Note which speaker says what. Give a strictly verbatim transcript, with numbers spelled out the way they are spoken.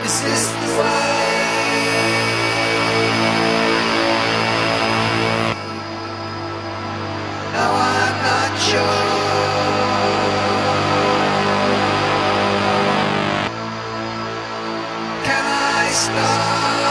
Speaker 1: Is this the way? Now I'm not sure. Can I stop?